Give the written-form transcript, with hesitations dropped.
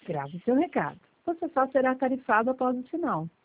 Grave seu recado. Você só será tarifado após o sinal.